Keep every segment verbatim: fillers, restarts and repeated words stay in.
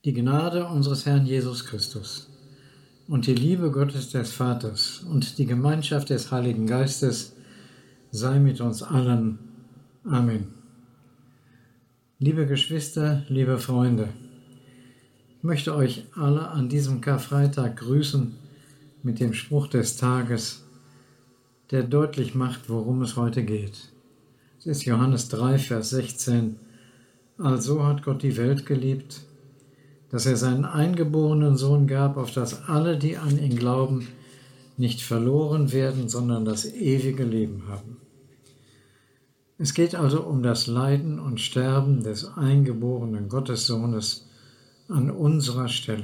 Die Gnade unseres Herrn Jesus Christus und die Liebe Gottes des Vaters und die Gemeinschaft des Heiligen Geistes sei mit uns allen. Amen. Liebe Geschwister, liebe Freunde, ich möchte euch alle an diesem Karfreitag grüßen mit dem Spruch des Tages, der deutlich macht, worum es heute geht. Es ist Johannes drei, Vers sechzehn. Also hat Gott die Welt geliebt, dass er seinen eingeborenen Sohn gab, auf dass alle, die an ihn glauben, nicht verloren werden, sondern das ewige Leben haben. Es geht also um das Leiden und Sterben des eingeborenen Gottessohnes an unserer Stelle.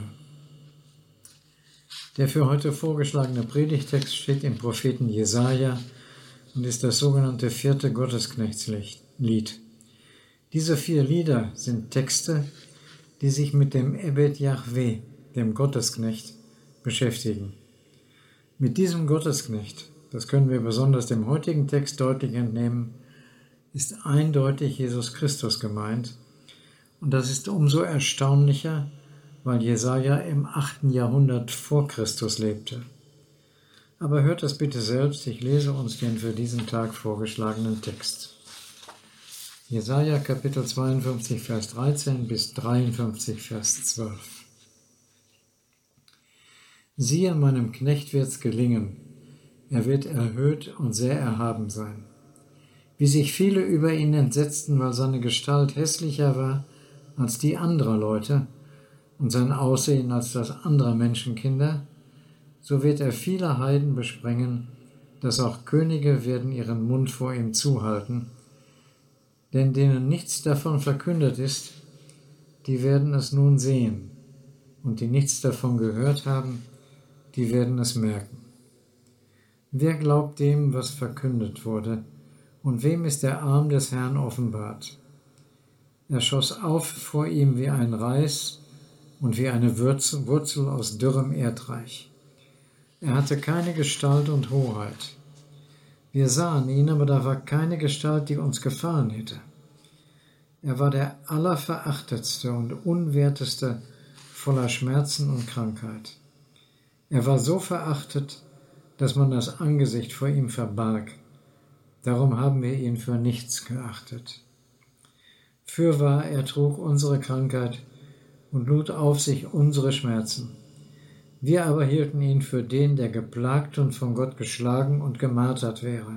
Der für heute vorgeschlagene Predigtext steht im Propheten Jesaja und ist das sogenannte vierte Gottesknechtslied. Diese vier Lieder sind Texte, die sich mit dem Ebed Yahweh, dem Gottesknecht, beschäftigen. Mit diesem Gottesknecht, das können wir besonders dem heutigen Text deutlich entnehmen, ist eindeutig Jesus Christus gemeint. Und das ist umso erstaunlicher, weil Jesaja im achten Jahrhundert vor Christus lebte. Aber hört das bitte selbst, ich lese uns den für diesen Tag vorgeschlagenen Text. Jesaja Kapitel zweiundfünfzig, Vers dreizehn bis dreiundfünfzig, Vers zwölf. Siehe, meinem Knecht wird's gelingen, er wird erhöht und sehr erhaben sein. Wie sich viele über ihn entsetzten, weil seine Gestalt hässlicher war als die anderer Leute und sein Aussehen als das anderer Menschenkinder, so wird er viele Heiden besprengen, dass auch Könige werden ihren Mund vor ihm zuhalten, denn denen nichts davon verkündet ist, die werden es nun sehen, und die nichts davon gehört haben, die werden es merken. Wer glaubt dem, was verkündet wurde, und wem ist der Arm des Herrn offenbart? Er schoss auf vor ihm wie ein Reis und wie eine Wurzel aus dürrem Erdreich. Er hatte keine Gestalt und Hoheit. Wir sahen ihn, aber da war keine Gestalt, die uns gefallen hätte. Er war der Allerverachtetste und Unwerteste, voller Schmerzen und Krankheit. Er war so verachtet, dass man das Angesicht vor ihm verbarg. Darum haben wir ihn für nichts geachtet. Fürwahr, er trug unsere Krankheit und lud auf sich unsere Schmerzen. Wir aber hielten ihn für den, der geplagt und von Gott geschlagen und gemartert wäre.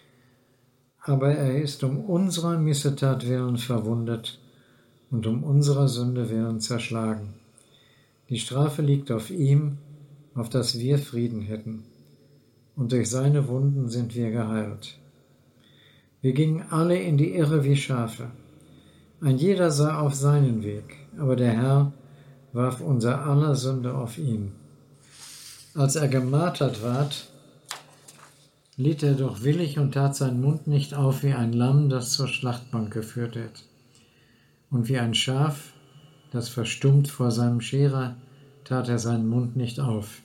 Aber er ist um unserer Missetat willen verwundet und um unserer Sünde willen zerschlagen. Die Strafe liegt auf ihm, auf dass wir Frieden hätten. Und durch seine Wunden sind wir geheilt. Wir gingen alle in die Irre wie Schafe. Ein jeder sah auf seinen Weg, aber der Herr warf unser aller Sünde auf ihn. Als er gemartert ward, litt er doch willig und tat seinen Mund nicht auf wie ein Lamm, das zur Schlachtbank geführt wird. Und wie ein Schaf, das verstummt vor seinem Scherer, tat er seinen Mund nicht auf.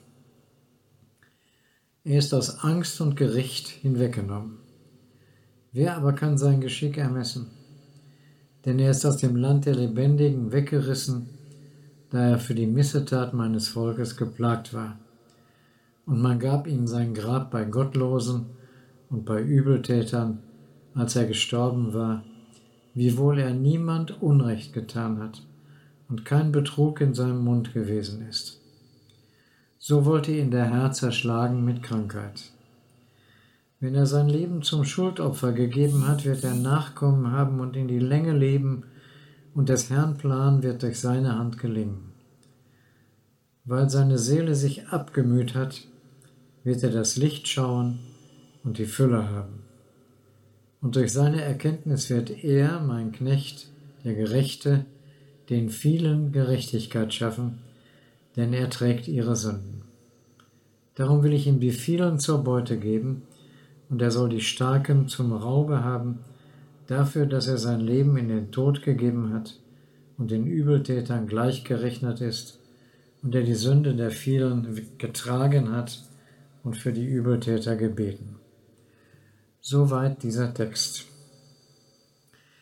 Er ist aus Angst und Gericht hinweggenommen. Wer aber kann sein Geschick ermessen? Denn er ist aus dem Land der Lebendigen weggerissen, da er für die Missetat meines Volkes geplagt war. Und man gab ihm sein Grab bei Gottlosen und bei Übeltätern, als er gestorben war, wiewohl er niemand Unrecht getan hat und kein Betrug in seinem Mund gewesen ist. So wollte ihn der Herr zerschlagen mit Krankheit. Wenn er sein Leben zum Schuldopfer gegeben hat, wird er Nachkommen haben und in die Länge leben, und des Herrn Plan wird durch seine Hand gelingen. Weil seine Seele sich abgemüht hat, wird er das Licht schauen und die Fülle haben. Und durch seine Erkenntnis wird er, mein Knecht, der Gerechte, den vielen Gerechtigkeit schaffen, denn er trägt ihre Sünden. Darum will ich ihm die vielen zur Beute geben, und er soll die Starken zum Raube haben, dafür, dass er sein Leben in den Tod gegeben hat und den Übeltätern gleichgerechnet ist und er die Sünde der vielen getragen hat und für die Übeltäter gebeten. Soweit dieser Text.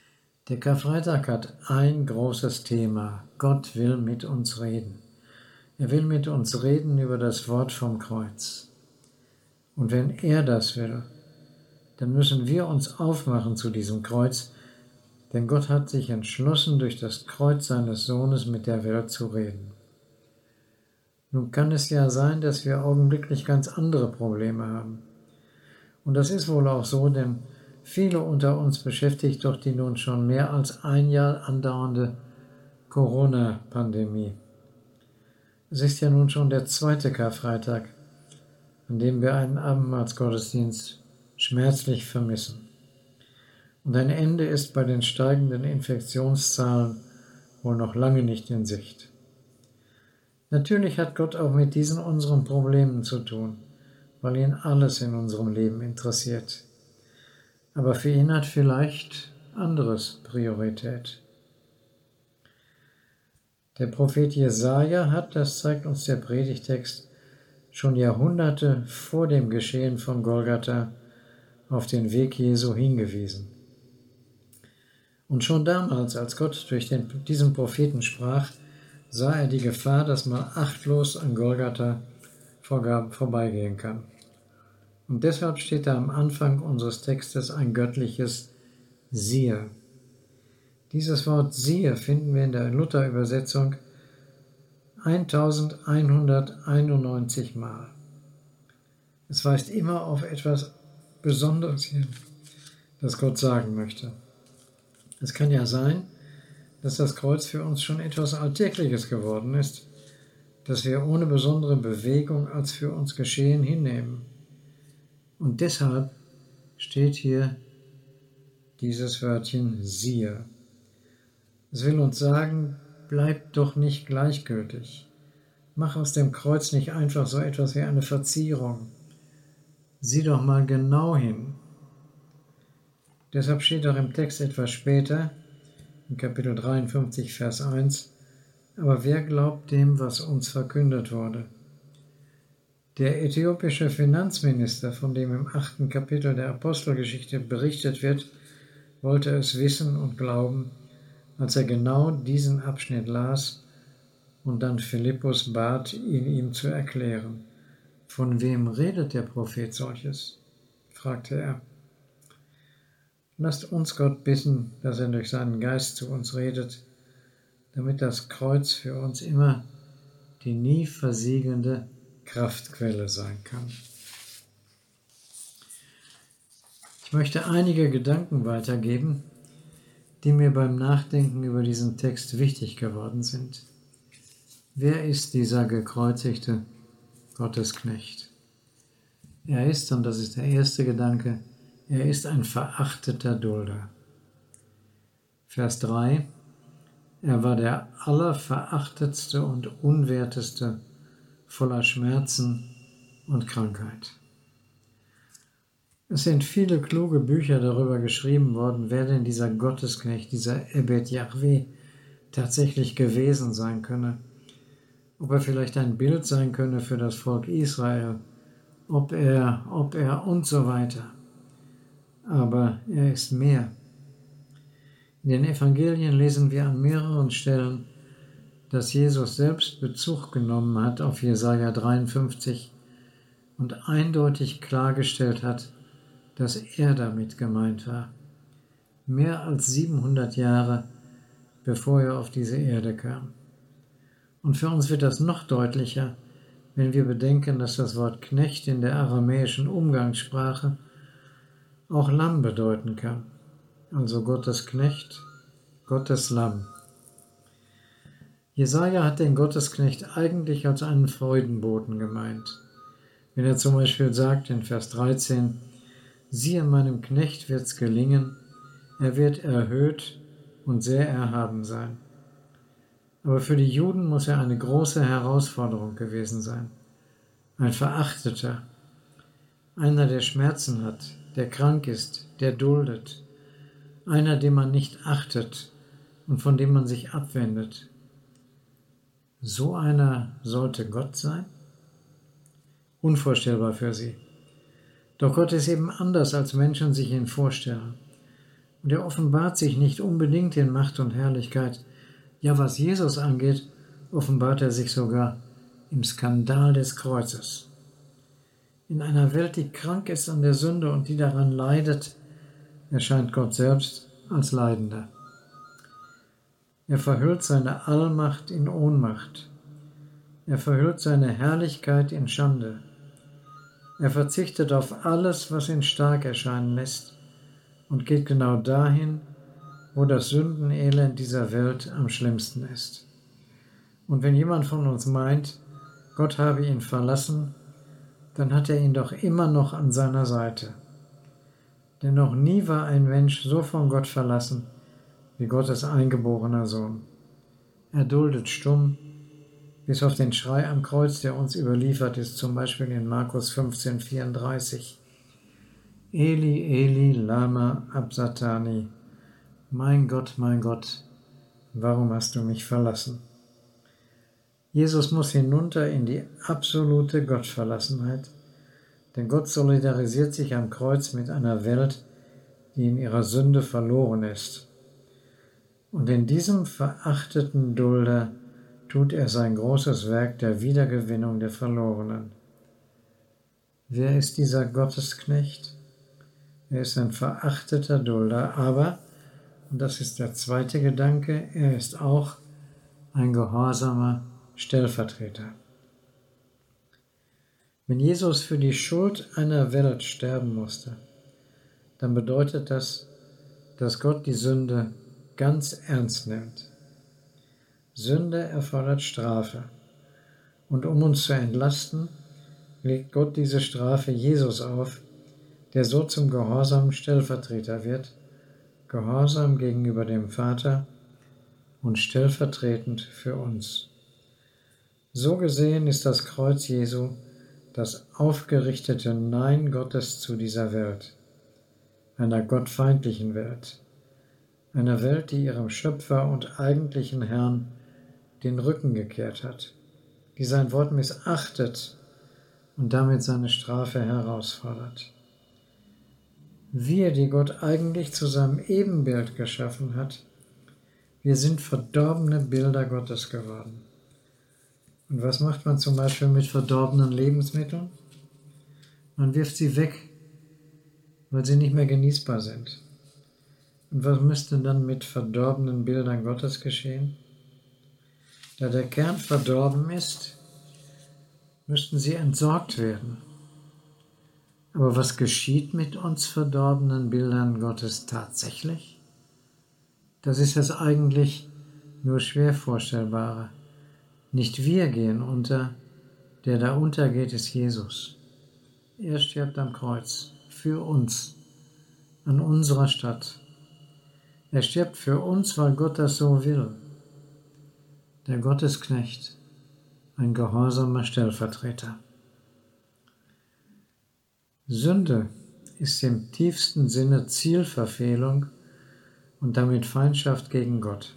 Der Karfreitag hat ein großes Thema. Gott will mit uns reden. Er will mit uns reden über das Wort vom Kreuz. Und wenn er das will, dann müssen wir uns aufmachen zu diesem Kreuz, denn Gott hat sich entschlossen, durch das Kreuz seines Sohnes mit der Welt zu reden. Nun kann es ja sein, dass wir augenblicklich ganz andere Probleme haben. Und das ist wohl auch so, denn viele unter uns beschäftigt doch die nun schon mehr als ein Jahr andauernde Corona-Pandemie. Es ist ja nun schon der zweite Karfreitag, an dem wir einen Abendmahlsgottesdienst schmerzlich vermissen. Und ein Ende ist bei den steigenden Infektionszahlen wohl noch lange nicht in Sicht. Natürlich hat Gott auch mit diesen unseren Problemen zu tun, weil ihn alles in unserem Leben interessiert. Aber für ihn hat vielleicht anderes Priorität. Der Prophet Jesaja hat, das zeigt uns der Predigtext, schon Jahrhunderte vor dem Geschehen von Golgatha auf den Weg Jesu hingewiesen. Und schon damals, als Gott durch den, diesen Propheten sprach, sah er die Gefahr, dass man achtlos an Golgatha vorbeigehen kann. Und deshalb steht da am Anfang unseres Textes ein göttliches Siehe. Dieses Wort Siehe finden wir in der Luther-Übersetzung eintausendeinhunderteinundneunzig Mal. Es weist immer auf etwas Besonderes hin, das Gott sagen möchte. Es kann ja sein, dass das Kreuz für uns schon etwas Alltägliches geworden ist, das wir ohne besondere Bewegung als für uns geschehen hinnehmen. Und deshalb steht hier dieses Wörtchen siehe. Es will uns sagen, bleib doch nicht gleichgültig. Mach aus dem Kreuz nicht einfach so etwas wie eine Verzierung. Sieh doch mal genau hin. Deshalb steht auch im Text etwas später, in Kapitel dreiundfünfzig, Vers eins, aber wer glaubt dem, was uns verkündet wurde? Der äthiopische Finanzminister, von dem im achten Kapitel der Apostelgeschichte berichtet wird, wollte es wissen und glauben, als er genau diesen Abschnitt las und dann Philippus bat, ihn ihm zu erklären. Von wem redet der Prophet solches? Fragte er. Lasst uns Gott bitten, dass er durch seinen Geist zu uns redet, damit das Kreuz für uns immer die nie versiegende Kraftquelle sein kann. Ich möchte einige Gedanken weitergeben, die mir beim Nachdenken über diesen Text wichtig geworden sind. Wer ist dieser gekreuzigte Gottesknecht? Er ist, und das ist der erste Gedanke, er ist ein verachteter Dulder. Vers drei. Er war der allerverachtetste und unwerteste, voller Schmerzen und Krankheit. Es sind viele kluge Bücher darüber geschrieben worden, wer denn dieser Gottesknecht, dieser Ebed Yahweh tatsächlich gewesen sein könne. Ob er vielleicht ein Bild sein könne für das Volk Israel, ob er, ob er und so weiter. Aber er ist mehr. In den Evangelien lesen wir an mehreren Stellen, dass Jesus selbst Bezug genommen hat auf Jesaja dreiundfünfzig und eindeutig klargestellt hat, dass er damit gemeint war. Mehr als siebenhundert Jahre, bevor er auf diese Erde kam. Und für uns wird das noch deutlicher, wenn wir bedenken, dass das Wort Knecht in der aramäischen Umgangssprache auch Lamm bedeuten kann. Also Gottes Knecht, Gottes Lamm. Jesaja hat den Gottesknecht eigentlich als einen Freudenboten gemeint. Wenn er zum Beispiel sagt in Vers dreizehn, siehe, meinem Knecht wird's gelingen, er wird erhöht und sehr erhaben sein. Aber für die Juden muss er eine große Herausforderung gewesen sein. Ein Verachteter, einer, der Schmerzen hat, der krank ist, der duldet, einer, den man nicht achtet und von dem man sich abwendet. So einer sollte Gott sein? Unvorstellbar für sie. Doch Gott ist eben anders, als Menschen sich ihn vorstellen. Und er offenbart sich nicht unbedingt in Macht und Herrlichkeit. Ja, was Jesus angeht, offenbart er sich sogar im Skandal des Kreuzes. In einer Welt, die krank ist an der Sünde und die daran leidet, erscheint Gott selbst als Leidender. Er verhüllt seine Allmacht in Ohnmacht. Er verhüllt seine Herrlichkeit in Schande. Er verzichtet auf alles, was ihn stark erscheinen lässt, und geht genau dahin, wo das Sündenelend dieser Welt am schlimmsten ist. Und wenn jemand von uns meint, Gott habe ihn verlassen, dann hat er ihn doch immer noch an seiner Seite. Denn noch nie war ein Mensch so von Gott verlassen wie Gottes eingeborener Sohn. Er duldet stumm, bis auf den Schrei am Kreuz, der uns überliefert ist, zum Beispiel in Markus fünfzehn vierunddreißig. Eli, Eli, lama absatani. Mein Gott, mein Gott, warum hast du mich verlassen? Jesus muss hinunter in die absolute Gottverlassenheit, denn Gott solidarisiert sich am Kreuz mit einer Welt, die in ihrer Sünde verloren ist. Und in diesem verachteten Dulder tut er sein großes Werk der Wiedergewinnung der Verlorenen. Wer ist dieser Gottesknecht? Er ist ein verachteter Dulder, aber, und das ist der zweite Gedanke, er ist auch ein gehorsamer Stellvertreter. Wenn Jesus für die Schuld einer Welt sterben musste, dann bedeutet das, dass Gott die Sünde ganz ernst nimmt. Sünde erfordert Strafe. Und um uns zu entlasten, legt Gott diese Strafe Jesus auf, der so zum gehorsamen Stellvertreter wird, gehorsam gegenüber dem Vater und stellvertretend für uns. So gesehen ist das Kreuz Jesu das aufgerichtete Nein Gottes zu dieser Welt, einer gottfeindlichen Welt, einer Welt, die ihrem Schöpfer und eigentlichen Herrn den Rücken gekehrt hat, die sein Wort missachtet und damit seine Strafe herausfordert. Wir, die Gott eigentlich zu seinem Ebenbild geschaffen hat, wir sind verdorbene Bilder Gottes geworden. Und was macht man zum Beispiel mit verdorbenen Lebensmitteln? Man wirft sie weg, weil sie nicht mehr genießbar sind. Und was müsste dann mit verdorbenen Bildern Gottes geschehen? Da der Kern verdorben ist, müssten sie entsorgt werden. Aber was geschieht mit uns verdorbenen Bildern Gottes tatsächlich? Das ist das eigentlich nur schwer Vorstellbare. Nicht wir gehen unter, der da untergeht, ist Jesus. Er stirbt am Kreuz für uns, an unserer Stadt. Er stirbt für uns, weil Gott das so will. Der Gottesknecht, ein gehorsamer Stellvertreter. Sünde ist im tiefsten Sinne Zielverfehlung und damit Feindschaft gegen Gott.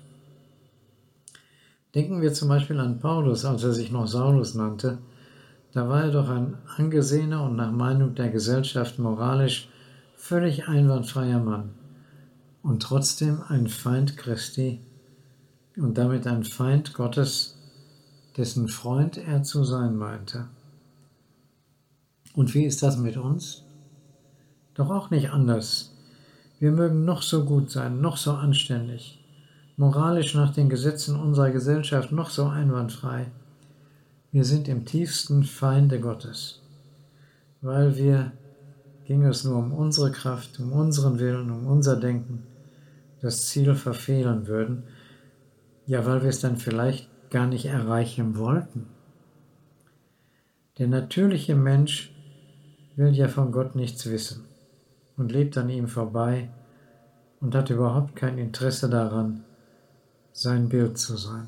Denken wir zum Beispiel an Paulus, als er sich noch Saulus nannte. Da war er doch ein angesehener und nach Meinung der Gesellschaft moralisch völlig einwandfreier Mann und trotzdem ein Feind Christi und damit ein Feind Gottes, dessen Freund er zu sein meinte. Und wie ist das mit uns? Doch auch nicht anders. Wir mögen noch so gut sein, noch so anständig, moralisch nach den Gesetzen unserer Gesellschaft noch so einwandfrei. Wir sind im tiefsten Feinde Gottes, weil wir, ging es nur um unsere Kraft, um unseren Willen, um unser Denken, das Ziel verfehlen würden, ja, weil wir es dann vielleicht gar nicht erreichen wollten. Der natürliche Mensch will ja von Gott nichts wissen und lebt an ihm vorbei und hat überhaupt kein Interesse daran, sein Bild zu sein.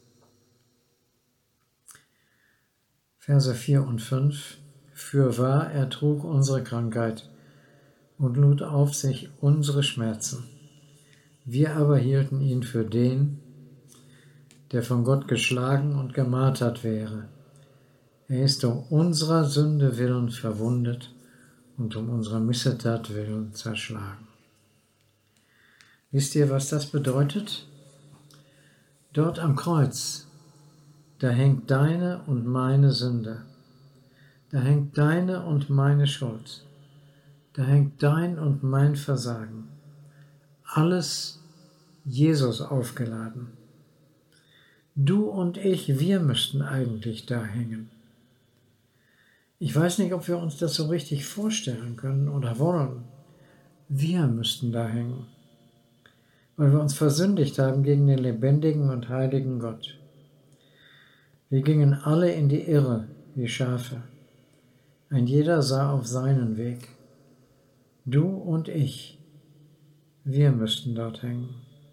Verse vier und fünf. Fürwahr, er trug unsere Krankheit und lud auf sich unsere Schmerzen. Wir aber hielten ihn für den, der von Gott geschlagen und gemartert wäre. Er ist um unserer Sünde willen verwundet und um unserer Missetat willen zerschlagen. Wisst ihr, was das bedeutet? Dort am Kreuz, da hängt deine und meine Sünde. Da hängt deine und meine Schuld. Da hängt dein und mein Versagen. Alles Jesus aufgeladen. Du und ich, wir müssten eigentlich da hängen. Ich weiß nicht, ob wir uns das so richtig vorstellen können oder wollen. Wir müssten da hängen, weil wir uns versündigt haben gegen den lebendigen und heiligen Gott. Wir gingen alle in die Irre wie Schafe. Ein jeder sah auf seinen Weg. Du und ich, wir müssten dort hängen.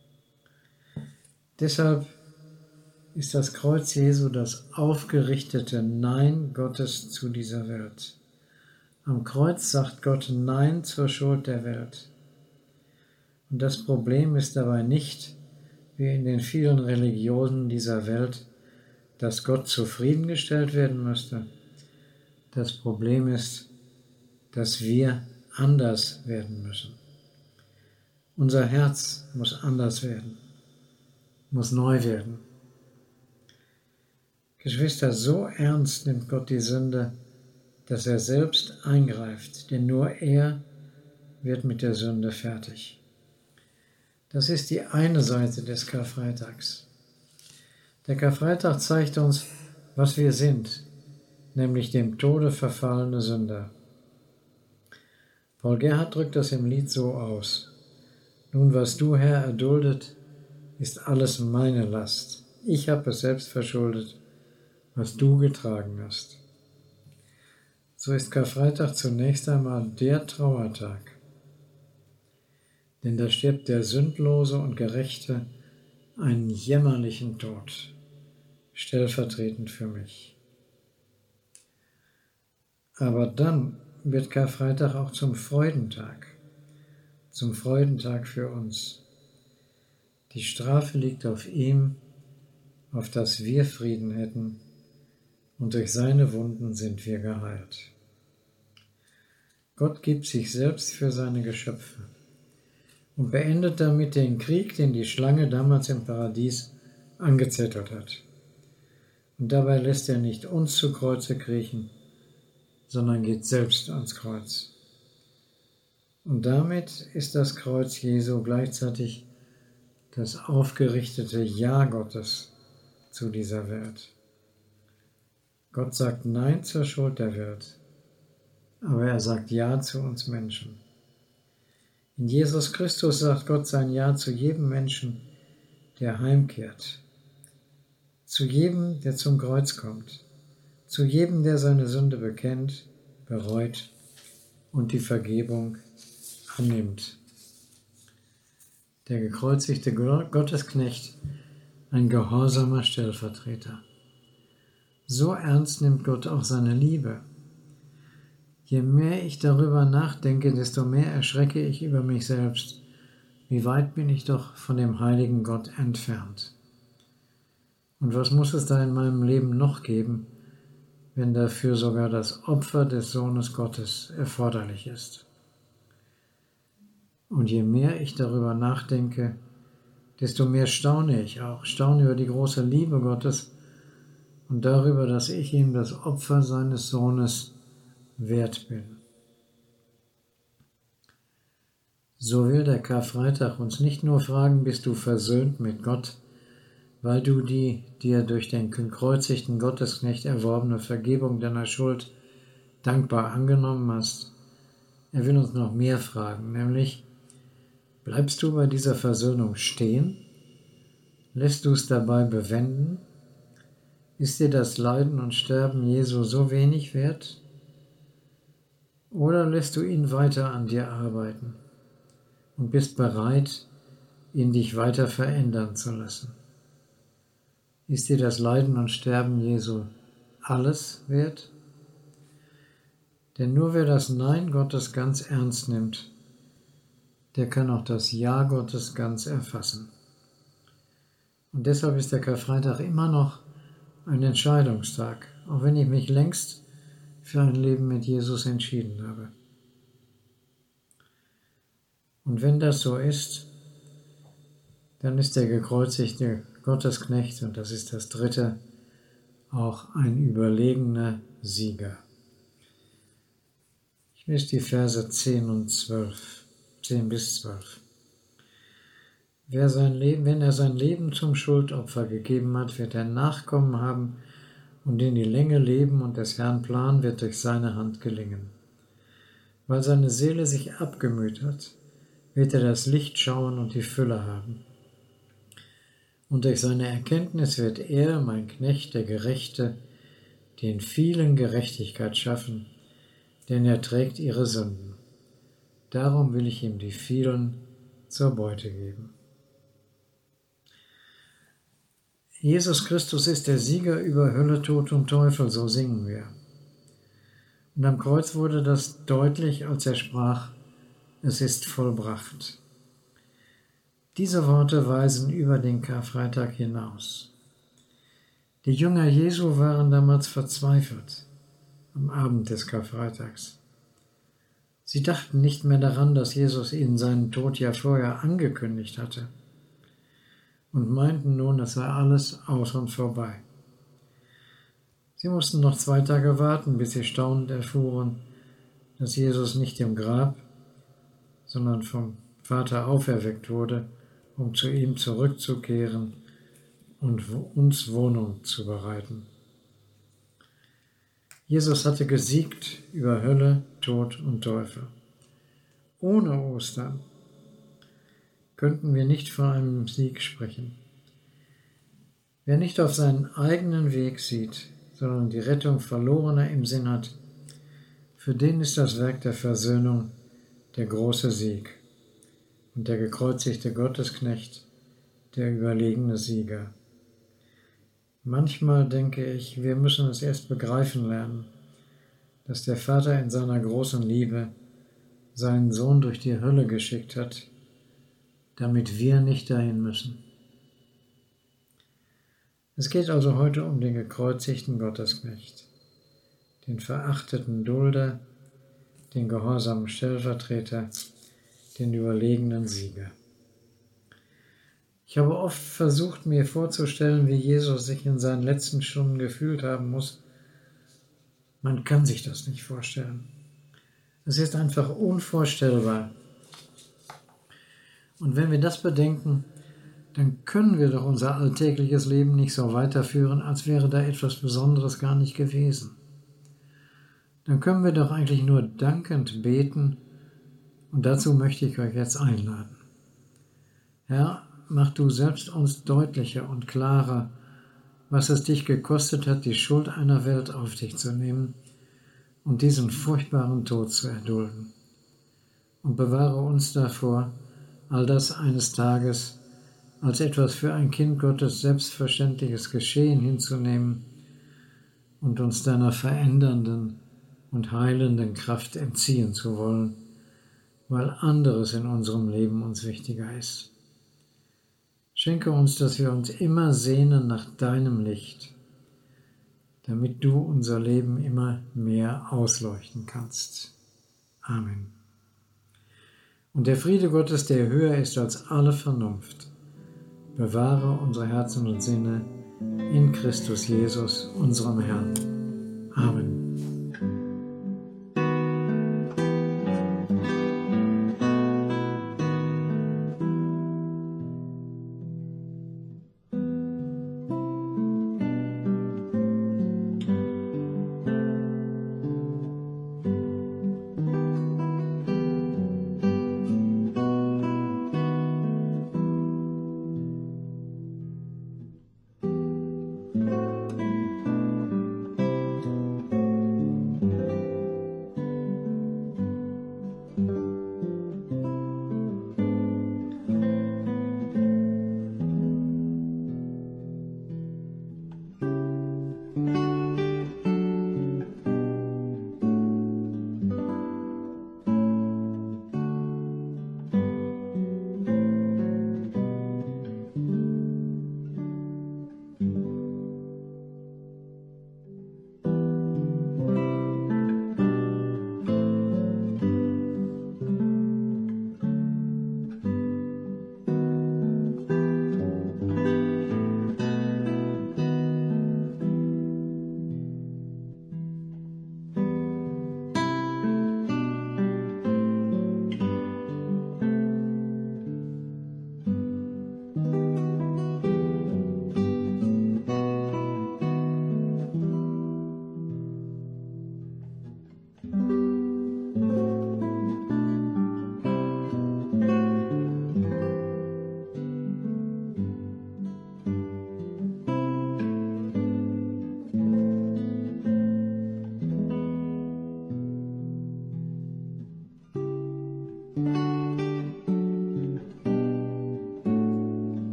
Deshalb ist das Kreuz Jesu das aufgerichtete Nein Gottes zu dieser Welt. Am Kreuz sagt Gott Nein zur Schuld der Welt. Und das Problem ist dabei nicht, wie in den vielen Religionen dieser Welt, dass Gott zufriedengestellt werden müsste. Das Problem ist, dass wir anders werden müssen. Unser Herz muss anders werden, muss neu werden. Geschwister, so ernst nimmt Gott die Sünde, dass er selbst eingreift, denn nur er wird mit der Sünde fertig. Das ist die eine Seite des Karfreitags. Der Karfreitag zeigt uns, was wir sind, nämlich dem Tode verfallene Sünder. Paul Gerhard drückt das im Lied so aus: Nun, was du, Herr, erduldet, ist alles meine Last. Ich habe es selbst verschuldet, was du getragen hast. So ist Karfreitag zunächst einmal der Trauertag. Denn da stirbt der Sündlose und Gerechte einen jämmerlichen Tod, stellvertretend für mich. Aber dann wird Karfreitag auch zum Freudentag, zum Freudentag für uns. Die Strafe liegt auf ihm, auf dass wir Frieden hätten, und durch seine Wunden sind wir geheilt. Gott gibt sich selbst für seine Geschöpfe und beendet damit den Krieg, den die Schlange damals im Paradies angezettelt hat. Und dabei lässt er nicht uns zu Kreuze kriechen, sondern geht selbst ans Kreuz. Und damit ist das Kreuz Jesu gleichzeitig das aufgerichtete Ja Gottes zu dieser Welt. Gott sagt Nein zur Schuld der Welt, aber er sagt Ja zu uns Menschen. In Jesus Christus sagt Gott sein Ja zu jedem Menschen, der heimkehrt, zu jedem, der zum Kreuz kommt, zu jedem, der seine Sünde bekennt, bereut und die Vergebung annimmt. Der gekreuzigte Gottesknecht, ein gehorsamer Stellvertreter. So ernst nimmt Gott auch seine Liebe. Je mehr ich darüber nachdenke, desto mehr erschrecke ich über mich selbst. Wie weit bin ich doch von dem heiligen Gott entfernt? Und was muss es da in meinem Leben noch geben, wenn dafür sogar das Opfer des Sohnes Gottes erforderlich ist? Und je mehr ich darüber nachdenke, desto mehr staune ich auch, staune über die große Liebe Gottes und darüber, dass ich ihm das Opfer seines Sohnes wert bin. So will der Karfreitag uns nicht nur fragen, bist du versöhnt mit Gott, weil du die dir durch den gekreuzigten Gottesknecht erworbene Vergebung deiner Schuld dankbar angenommen hast. Er will uns noch mehr fragen, nämlich, bleibst du bei dieser Versöhnung stehen? Lässt du es dabei bewenden? Ist dir das Leiden und Sterben Jesu so wenig wert? Oder lässt du ihn weiter an dir arbeiten und bist bereit, ihn dich weiter verändern zu lassen? Ist dir das Leiden und Sterben Jesu alles wert? Denn nur wer das Nein Gottes ganz ernst nimmt, der kann auch das Ja Gottes ganz erfassen. Und deshalb ist der Karfreitag immer noch ein Entscheidungstag, auch wenn ich mich längst für ein Leben mit Jesus entschieden habe. Und wenn das so ist, dann ist der gekreuzigte Gottesknecht, und das ist das dritte, auch ein überlegener Sieger. Ich lese die Verse zehn und zwölf, zehn bis zwölf. Wer sein Leben, wenn er sein Leben zum Schuldopfer gegeben hat, wird er Nachkommen haben und in die Länge leben, und des Herrn Plan wird durch seine Hand gelingen. Weil seine Seele sich abgemüht hat, wird er das Licht schauen und die Fülle haben. Und durch seine Erkenntnis wird er, mein Knecht, der Gerechte, den vielen Gerechtigkeit schaffen, denn er trägt ihre Sünden. Darum will ich ihm die vielen zur Beute geben. Jesus Christus ist der Sieger über Hölle, Tod und Teufel, so singen wir. Und am Kreuz wurde das deutlich, als er sprach, es ist vollbracht. Diese Worte weisen über den Karfreitag hinaus. Die Jünger Jesu waren damals verzweifelt am Abend des Karfreitags. Sie dachten nicht mehr daran, dass Jesus ihnen seinen Tod ja vorher angekündigt hatte, und meinten nun, es sei alles aus und vorbei. Sie mussten noch zwei Tage warten, bis sie staunend erfuhren, dass Jesus nicht im Grab, sondern vom Vater auferweckt wurde, um zu ihm zurückzukehren und uns Wohnung zu bereiten. Jesus hatte gesiegt über Hölle, Tod und Teufel. Ohne Ostern könnten wir nicht von einem Sieg sprechen. Wer nicht auf seinen eigenen Weg sieht, sondern die Rettung Verlorener im Sinn hat, für den ist das Werk der Versöhnung der große Sieg und der gekreuzigte Gottesknecht der überlegene Sieger. Manchmal denke ich, wir müssen es erst begreifen lernen, dass der Vater in seiner großen Liebe seinen Sohn durch die Hölle geschickt hat, damit wir nicht dahin müssen. Es geht also heute um den gekreuzigten Gottesknecht, den verachteten Dulder, den gehorsamen Stellvertreter, den überlegenen Sieger. Ich habe oft versucht, mir vorzustellen, wie Jesus sich in seinen letzten Stunden gefühlt haben muss. Man kann sich das nicht vorstellen. Es ist einfach unvorstellbar. Und wenn wir das bedenken, dann können wir doch unser alltägliches Leben nicht so weiterführen, als wäre da etwas Besonderes gar nicht gewesen. Dann können wir doch eigentlich nur dankend beten, und dazu möchte ich euch jetzt einladen. Herr, mach du selbst uns deutlicher und klarer, was es dich gekostet hat, die Schuld einer Welt auf dich zu nehmen und diesen furchtbaren Tod zu erdulden. Und bewahre uns davor, all das eines Tages als etwas für ein Kind Gottes selbstverständliches Geschehen hinzunehmen und uns deiner verändernden und heilenden Kraft entziehen zu wollen, weil anderes in unserem Leben uns wichtiger ist. Schenke uns, dass wir uns immer sehnen nach deinem Licht, damit du unser Leben immer mehr ausleuchten kannst. Amen. Und der Friede Gottes, der höher ist als alle Vernunft, bewahre unsere Herzen und Sinne in Christus Jesus, unserem Herrn. Amen.